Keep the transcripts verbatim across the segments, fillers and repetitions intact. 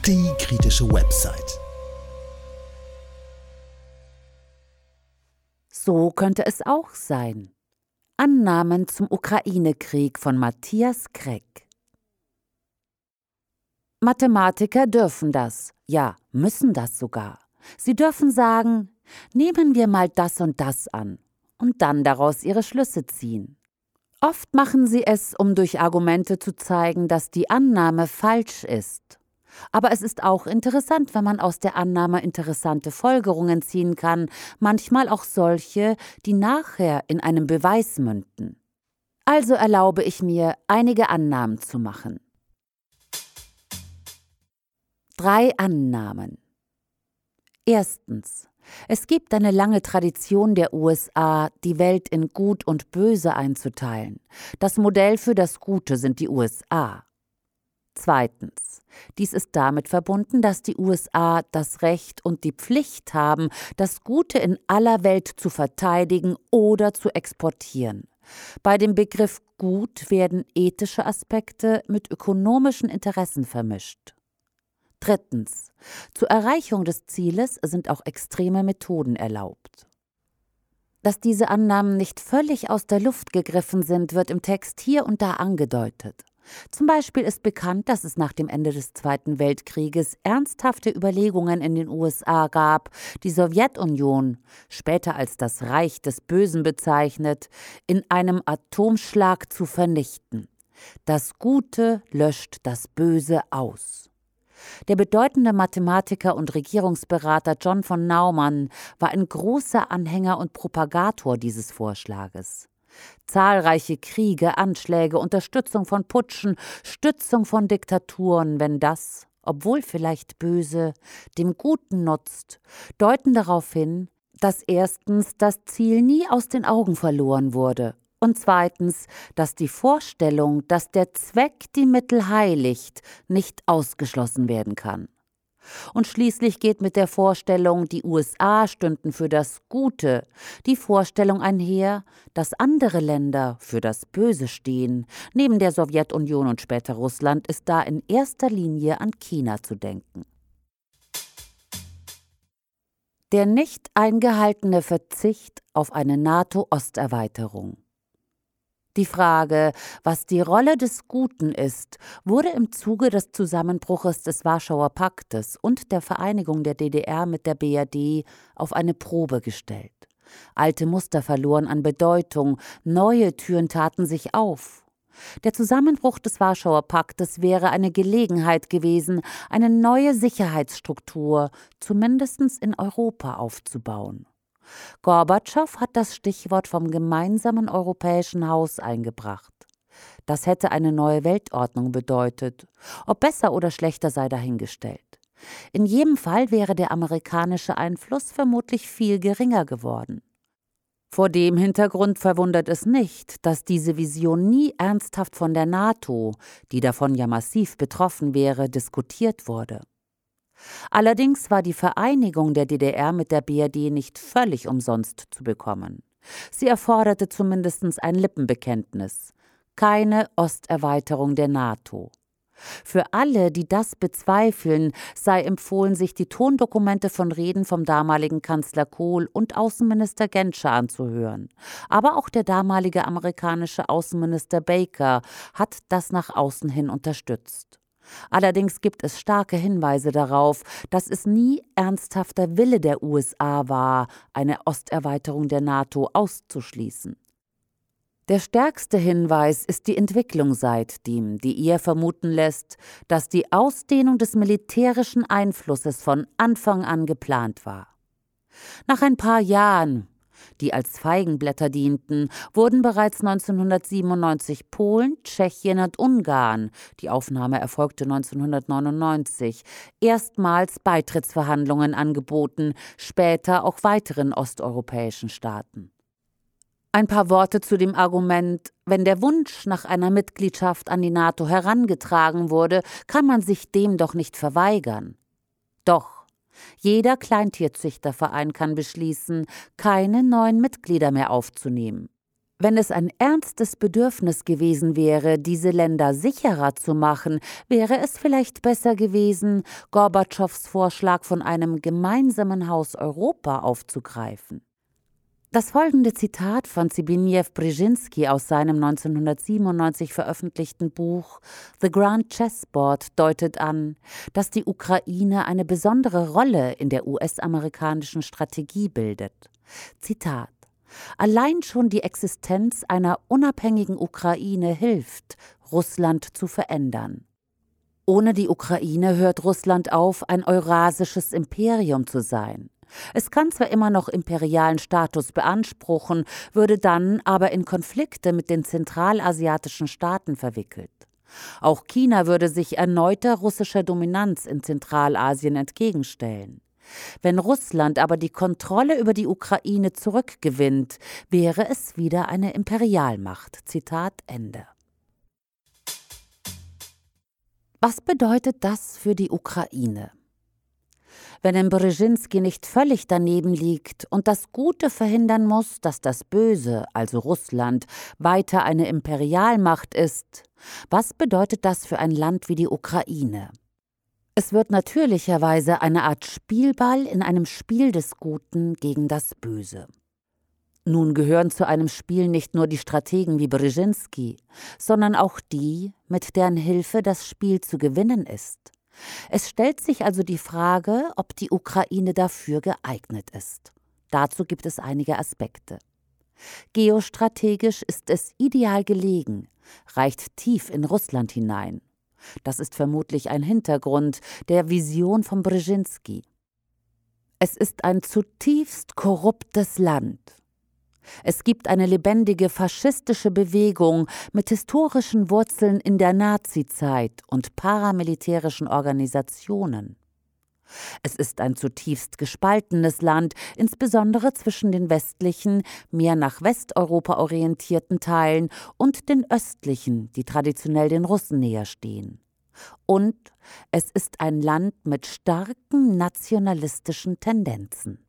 die kritische Website. So könnte es auch sein. Annahmen zum Ukraine-Krieg von Matthias Kreck. Mathematiker dürfen das, ja, müssen das sogar. Sie dürfen sagen, nehmen wir mal das und das an und dann daraus ihre Schlüsse ziehen. Oft machen sie es, um durch Argumente zu zeigen, dass die Annahme falsch ist. Aber es ist auch interessant, wenn man aus der Annahme interessante Folgerungen ziehen kann, manchmal auch solche, die nachher in einem Beweis münden. Also erlaube ich mir, einige Annahmen zu machen. Drei Annahmen. Erstens. Es gibt eine lange Tradition der U S A, die Welt in Gut und Böse einzuteilen. Das Modell für das Gute sind die U S A. Zweitens. Dies ist damit verbunden, dass die U S A das Recht und die Pflicht haben, das Gute in aller Welt zu verteidigen oder zu exportieren. Bei dem Begriff Gut werden ethische Aspekte mit ökonomischen Interessen vermischt. Drittens. Zur Erreichung des Zieles sind auch extreme Methoden erlaubt. Dass diese Annahmen nicht völlig aus der Luft gegriffen sind, wird im Text hier und da angedeutet. Zum Beispiel ist bekannt, dass es nach dem Ende des Zweiten Weltkrieges ernsthafte Überlegungen in den U S A gab, die Sowjetunion, später als das Reich des Bösen bezeichnet, in einem Atomschlag zu vernichten. Das Gute löscht das Böse aus. Der bedeutende Mathematiker und Regierungsberater John von Neumann war ein großer Anhänger und Propagator dieses Vorschlages. Zahlreiche Kriege, Anschläge, Unterstützung von Putschen, Stützung von Diktaturen, wenn das, obwohl vielleicht böse, dem Guten nutzt, deuten darauf hin, dass erstens das Ziel nie aus den Augen verloren wurde und zweitens, dass die Vorstellung, dass der Zweck die Mittel heiligt, nicht ausgeschlossen werden kann. Und schließlich geht mit der Vorstellung, die U S A stünden für das Gute, die Vorstellung einher, dass andere Länder für das Böse stehen. Neben der Sowjetunion und später Russland ist da in erster Linie an China zu denken. Der nicht eingehaltene Verzicht auf eine NATO-Osterweiterung. Die Frage, was die Rolle des Guten ist, wurde im Zuge des Zusammenbruches des Warschauer Paktes und der Vereinigung der D D R mit der B R D auf eine Probe gestellt. Alte Muster verloren an Bedeutung, neue Türen taten sich auf. Der Zusammenbruch des Warschauer Paktes wäre eine Gelegenheit gewesen, eine neue Sicherheitsstruktur, zumindest in Europa, aufzubauen. Gorbatschow hat das Stichwort vom gemeinsamen europäischen Haus eingebracht. Das hätte eine neue Weltordnung bedeutet. Ob besser oder schlechter sei dahingestellt. In jedem Fall wäre der amerikanische Einfluss vermutlich viel geringer geworden. Vor dem Hintergrund verwundert es nicht, dass diese Vision nie ernsthaft von der NATO, die davon ja massiv betroffen wäre, diskutiert wurde. Allerdings war die Vereinigung der D D R mit der B R D nicht völlig umsonst zu bekommen. Sie erforderte zumindest ein Lippenbekenntnis: keine Osterweiterung der NATO. Für alle, die das bezweifeln, sei empfohlen, sich die Tondokumente von Reden vom damaligen Kanzler Kohl und Außenminister Genscher anzuhören. Aber auch der damalige amerikanische Außenminister Baker hat das nach außen hin unterstützt. Allerdings gibt es starke Hinweise darauf, dass es nie ernsthafter Wille der U S A war, eine Osterweiterung der NATO auszuschließen. Der stärkste Hinweis ist die Entwicklung seitdem, die eher vermuten lässt, dass die Ausdehnung des militärischen Einflusses von Anfang an geplant war. Nach ein paar Jahren, die als Feigenblätter dienten, wurden bereits neunzehnhundertsiebenundneunzig Polen, Tschechien und Ungarn, die Aufnahme erfolgte neunzehnhundertneunundneunzig, erstmals Beitrittsverhandlungen angeboten, später auch weiteren osteuropäischen Staaten. Ein paar Worte zu dem Argument: Wenn der Wunsch nach einer Mitgliedschaft an die NATO herangetragen wurde, kann man sich dem doch nicht verweigern. Doch. Jeder Kleintierzüchterverein kann beschließen, keine neuen Mitglieder mehr aufzunehmen. Wenn es ein ernstes Bedürfnis gewesen wäre, diese Länder sicherer zu machen, wäre es vielleicht besser gewesen, Gorbatschows Vorschlag von einem gemeinsamen Haus Europa aufzugreifen. Das folgende Zitat von Zbigniew Brzezinski aus seinem neunzehnhundertsiebenundneunzig veröffentlichten Buch The Grand Chessboard deutet an, dass die Ukraine eine besondere Rolle in der U S-amerikanischen Strategie bildet. Zitat: Allein schon die Existenz einer unabhängigen Ukraine hilft, Russland zu verändern. Ohne die Ukraine hört Russland auf, ein eurasisches Imperium zu sein. Es kann zwar immer noch imperialen Status beanspruchen, würde dann aber in Konflikte mit den zentralasiatischen Staaten verwickelt. Auch China würde sich erneuter russischer Dominanz in Zentralasien entgegenstellen. Wenn Russland aber die Kontrolle über die Ukraine zurückgewinnt, wäre es wieder eine Imperialmacht. Zitat Ende. Was bedeutet das für die Ukraine? Wenn in Brzezinski nicht völlig daneben liegt und das Gute verhindern muss, dass das Böse, also Russland, weiter eine Imperialmacht ist, was bedeutet das für ein Land wie die Ukraine? Es wird natürlicherweise eine Art Spielball in einem Spiel des Guten gegen das Böse. Nun gehören zu einem Spiel nicht nur die Strategen wie Brzezinski, sondern auch die, mit deren Hilfe das Spiel zu gewinnen ist. Es stellt sich also die Frage, ob die Ukraine dafür geeignet ist. Dazu gibt es einige Aspekte. Geostrategisch ist es ideal gelegen, reicht tief in Russland hinein. Das ist vermutlich ein Hintergrund der Vision von Brzezinski. Es ist ein zutiefst korruptes Land. Es gibt eine lebendige faschistische Bewegung mit historischen Wurzeln in der Nazizeit und paramilitärischen Organisationen. Es ist ein zutiefst gespaltenes Land, insbesondere zwischen den westlichen, mehr nach Westeuropa orientierten Teilen und den östlichen, die traditionell den Russen näher stehen. Und es ist ein Land mit starken nationalistischen Tendenzen.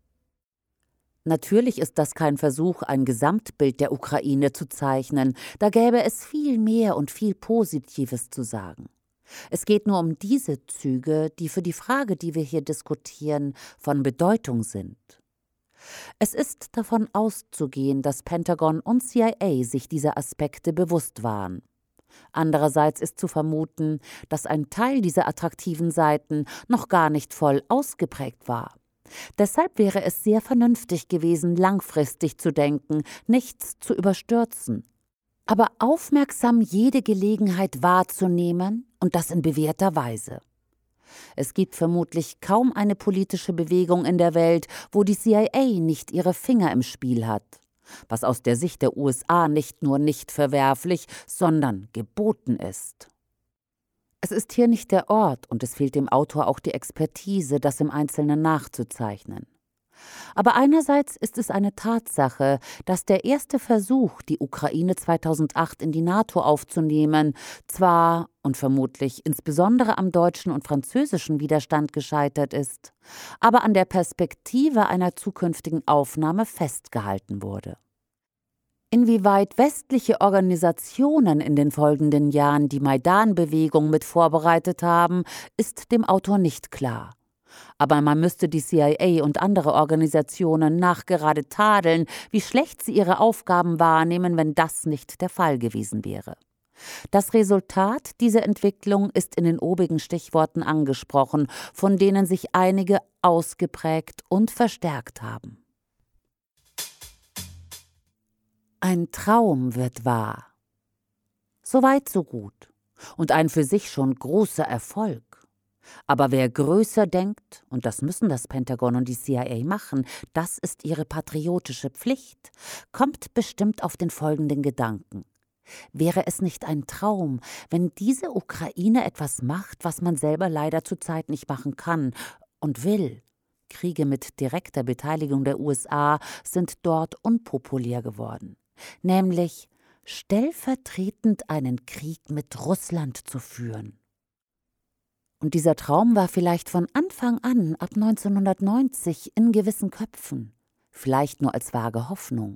Natürlich ist das kein Versuch, ein Gesamtbild der Ukraine zu zeichnen, da gäbe es viel mehr und viel Positives zu sagen. Es geht nur um diese Züge, die für die Frage, die wir hier diskutieren, von Bedeutung sind. Es ist davon auszugehen, dass Pentagon und C I A sich dieser Aspekte bewusst waren. Andererseits ist zu vermuten, dass ein Teil dieser attraktiven Seiten noch gar nicht voll ausgeprägt war. Deshalb wäre es sehr vernünftig gewesen, langfristig zu denken, nichts zu überstürzen, aber aufmerksam jede Gelegenheit wahrzunehmen und das in bewährter Weise. Es gibt vermutlich kaum eine politische Bewegung in der Welt, wo die C I A nicht ihre Finger im Spiel hat, was aus der Sicht der U S A nicht nur nicht verwerflich, sondern geboten ist. Es ist hier nicht der Ort und es fehlt dem Autor auch die Expertise, das im Einzelnen nachzuzeichnen. Aber einerseits ist es eine Tatsache, dass der erste Versuch, die Ukraine zweitausendacht in die NATO aufzunehmen, zwar und vermutlich insbesondere am deutschen und französischen Widerstand gescheitert ist, aber an der Perspektive einer zukünftigen Aufnahme festgehalten wurde. Inwieweit westliche Organisationen in den folgenden Jahren die Maidan-Bewegung mit vorbereitet haben, ist dem Autor nicht klar. Aber man müsste die C I A und andere Organisationen nachgerade tadeln, wie schlecht sie ihre Aufgaben wahrnehmen, wenn das nicht der Fall gewesen wäre. Das Resultat dieser Entwicklung ist in den obigen Stichworten angesprochen, von denen sich einige ausgeprägt und verstärkt haben. Ein Traum wird wahr. Soweit so gut und ein für sich schon großer Erfolg. Aber wer größer denkt, und das müssen das Pentagon und die C I A machen, das ist ihre patriotische Pflicht, kommt bestimmt auf den folgenden Gedanken. Wäre es nicht ein Traum, wenn diese Ukraine etwas macht, was man selber leider zurzeit nicht machen kann und will? Kriege mit direkter Beteiligung der U S A sind dort unpopulär geworden. Nämlich stellvertretend einen Krieg mit Russland zu führen. Und dieser Traum war vielleicht von Anfang an, ab neunzehnhundertneunzig, in gewissen Köpfen, vielleicht nur als vage Hoffnung.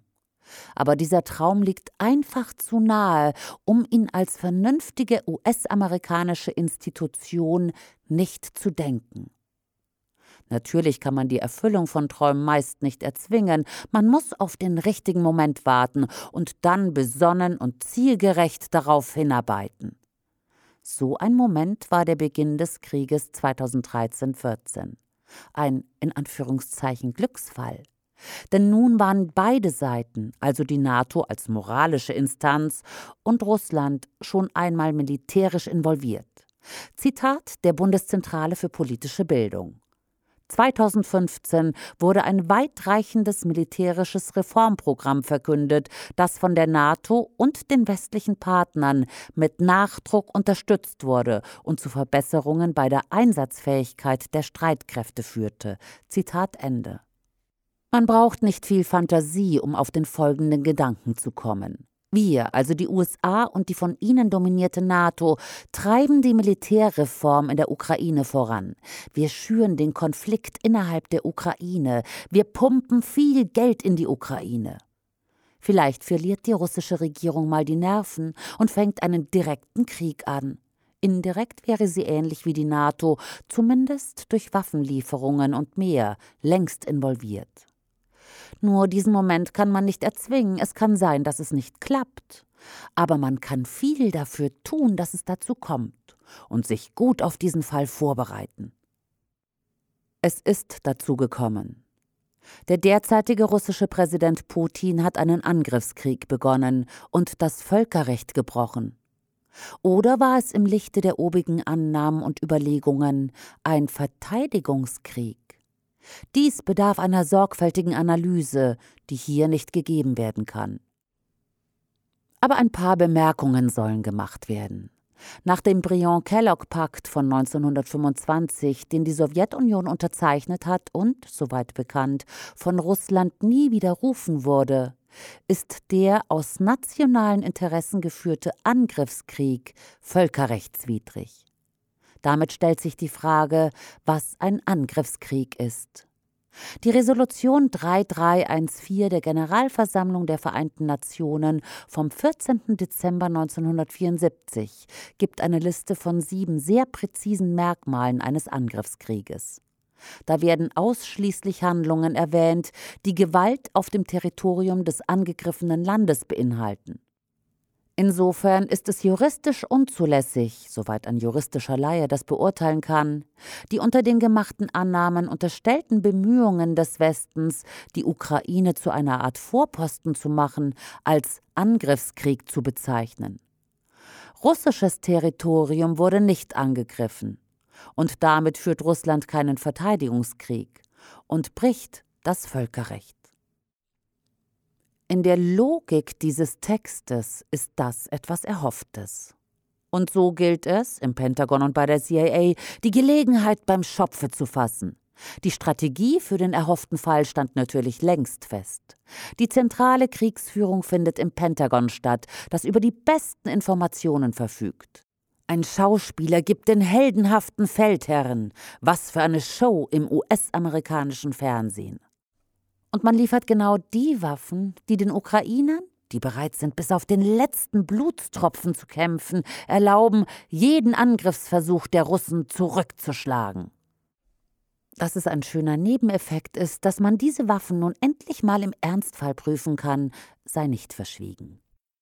Aber dieser Traum liegt einfach zu nahe, um ihn als vernünftige U S-amerikanische Institution nicht zu denken. Natürlich kann man die Erfüllung von Träumen meist nicht erzwingen, man muss auf den richtigen Moment warten und dann besonnen und zielgerecht darauf hinarbeiten. So ein Moment war der Beginn des Krieges zweitausenddreizehn vierzehn. Ein, in Anführungszeichen, Glücksfall. Denn nun waren beide Seiten, also die NATO als moralische Instanz und Russland, schon einmal militärisch involviert. Zitat der Bundeszentrale für politische Bildung. zweitausendfünfzehn wurde ein weitreichendes militärisches Reformprogramm verkündet, das von der NATO und den westlichen Partnern mit Nachdruck unterstützt wurde und zu Verbesserungen bei der Einsatzfähigkeit der Streitkräfte führte. Zitat Ende. Man braucht nicht viel Fantasie, um auf den folgenden Gedanken zu kommen. Wir, also die U S A und die von ihnen dominierte NATO, treiben die Militärreform in der Ukraine voran. Wir schüren den Konflikt innerhalb der Ukraine. Wir pumpen viel Geld in die Ukraine. Vielleicht verliert die russische Regierung mal die Nerven und fängt einen direkten Krieg an. Indirekt wäre sie ähnlich wie die NATO, zumindest durch Waffenlieferungen und mehr, längst involviert. Nur diesen Moment kann man nicht erzwingen, es kann sein, dass es nicht klappt. Aber man kann viel dafür tun, dass es dazu kommt und sich gut auf diesen Fall vorbereiten. Es ist dazu gekommen. Der derzeitige russische Präsident Putin hat einen Angriffskrieg begonnen und das Völkerrecht gebrochen. Oder war es im Lichte der obigen Annahmen und Überlegungen ein Verteidigungskrieg? Dies bedarf einer sorgfältigen Analyse, die hier nicht gegeben werden kann. Aber ein paar Bemerkungen sollen gemacht werden. Nach dem Briand-Kellogg-Pakt von neunzehnhundertfünfundzwanzig, den die Sowjetunion unterzeichnet hat und, soweit bekannt, von Russland nie widerrufen wurde, ist der aus nationalen Interessen geführte Angriffskrieg völkerrechtswidrig. Damit stellt sich die Frage, was ein Angriffskrieg ist. Die Resolution drei drei eins vier der Generalversammlung der Vereinten Nationen vom vierzehnten Dezember neunzehnhundertvierundsiebzig gibt eine Liste von sieben sehr präzisen Merkmalen eines Angriffskrieges. Da werden ausschließlich Handlungen erwähnt, die Gewalt auf dem Territorium des angegriffenen Landes beinhalten. Insofern ist es juristisch unzulässig, soweit ein juristischer Laie das beurteilen kann, die unter den gemachten Annahmen unterstellten Bemühungen des Westens, die Ukraine zu einer Art Vorposten zu machen, als Angriffskrieg zu bezeichnen. Russisches Territorium wurde nicht angegriffen und damit führt Russland keinen Verteidigungskrieg und bricht das Völkerrecht. In der Logik dieses Textes ist das etwas Erhofftes. Und so gilt es, im Pentagon und bei der C I A, die Gelegenheit beim Schopfe zu fassen. Die Strategie für den erhofften Fall stand natürlich längst fest. Die zentrale Kriegsführung findet im Pentagon statt, das über die besten Informationen verfügt. Ein Schauspieler gibt den heldenhaften Feldherren. Was für eine Show im U S-amerikanischen Fernsehen. Und man liefert genau die Waffen, die den Ukrainern, die bereit sind, bis auf den letzten Blutstropfen zu kämpfen, erlauben, jeden Angriffsversuch der Russen zurückzuschlagen. Dass es ein schöner Nebeneffekt ist, dass man diese Waffen nun endlich mal im Ernstfall prüfen kann, sei nicht verschwiegen.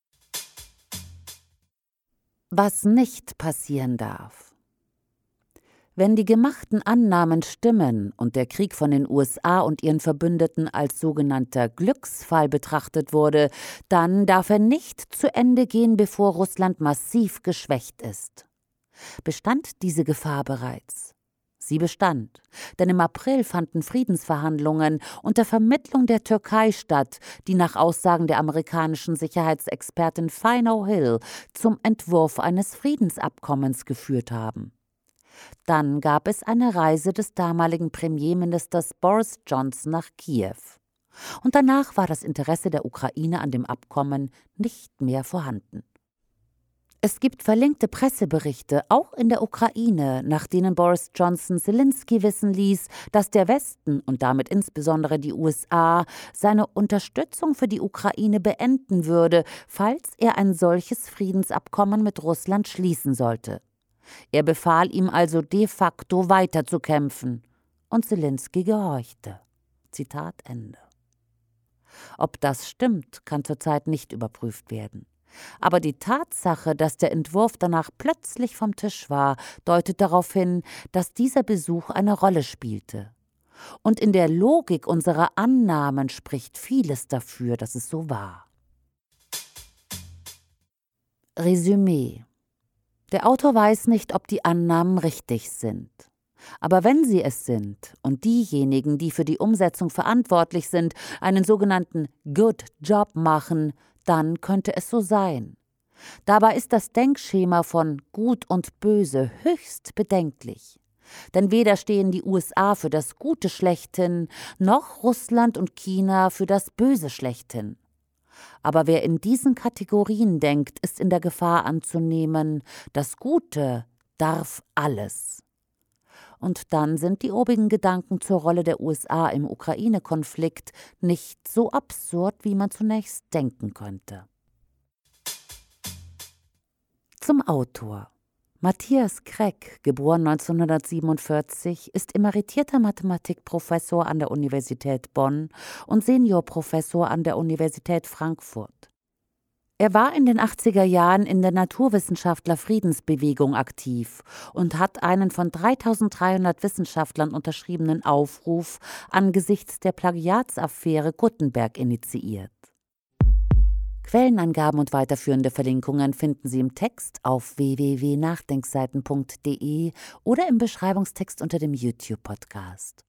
Was nicht passieren darf. Wenn die gemachten Annahmen stimmen und der Krieg von den U S A und ihren Verbündeten als sogenannter Glücksfall betrachtet wurde, dann darf er nicht zu Ende gehen, bevor Russland massiv geschwächt ist. Bestand diese Gefahr bereits? Sie bestand, denn im April fanden Friedensverhandlungen unter Vermittlung der Türkei statt, die nach Aussagen der amerikanischen Sicherheitsexpertin Fiona Hill zum Entwurf eines Friedensabkommens geführt haben. Dann gab es eine Reise des damaligen Premierministers Boris Johnson nach Kiew. Und danach war das Interesse der Ukraine an dem Abkommen nicht mehr vorhanden. Es gibt verlinkte Presseberichte, auch in der Ukraine, nach denen Boris Johnson Zelensky wissen ließ, dass der Westen und damit insbesondere die U S A seine Unterstützung für die Ukraine beenden würde, falls er ein solches Friedensabkommen mit Russland schließen sollte. Er befahl ihm also de facto weiterzukämpfen. Und Zelensky gehorchte. Zitat Ende. Ob das stimmt, kann zurzeit nicht überprüft werden. Aber die Tatsache, dass der Entwurf danach plötzlich vom Tisch war, deutet darauf hin, dass dieser Besuch eine Rolle spielte. Und in der Logik unserer Annahmen spricht vieles dafür, dass es so war. Resümee. Der Autor weiß nicht, ob die Annahmen richtig sind. Aber wenn sie es sind und diejenigen, die für die Umsetzung verantwortlich sind, einen sogenannten Good Job machen, dann könnte es so sein. Dabei ist das Denkschema von Gut und Böse höchst bedenklich. Denn weder stehen die U S A für das Gute schlechthin, noch Russland und China für das Böse schlechthin. Aber wer in diesen Kategorien denkt, ist in der Gefahr anzunehmen, das Gute darf alles. Und dann sind die obigen Gedanken zur Rolle der U S A im Ukraine-Konflikt nicht so absurd, wie man zunächst denken könnte. Zum Autor. Matthias Kreck, geboren neunzehnhundertsiebenundvierzig, ist emeritierter Mathematikprofessor an der Universität Bonn und Seniorprofessor an der Universität Frankfurt. Er war in den achtziger Jahren in der Naturwissenschaftler-Friedensbewegung aktiv und hat einen von dreitausenddreihundert Wissenschaftlern unterschriebenen Aufruf angesichts der Plagiatsaffäre Gutenberg initiiert. Quellenangaben und weiterführende Verlinkungen finden Sie im Text auf w w w punkt nachdenkseiten punkt d e oder im Beschreibungstext unter dem YouTube-Podcast.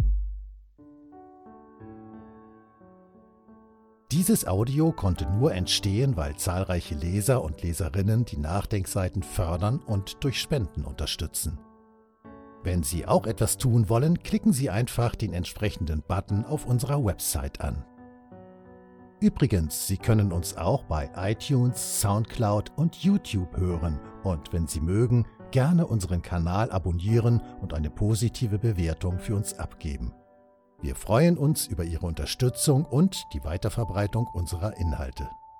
Dieses Audio konnte nur entstehen, weil zahlreiche Leser und Leserinnen die Nachdenkseiten fördern und durch Spenden unterstützen. Wenn Sie auch etwas tun wollen, klicken Sie einfach den entsprechenden Button auf unserer Website an. Übrigens, Sie können uns auch bei iTunes, Soundcloud und YouTube hören und, wenn Sie mögen, gerne unseren Kanal abonnieren und eine positive Bewertung für uns abgeben. Wir freuen uns über Ihre Unterstützung und die Weiterverbreitung unserer Inhalte.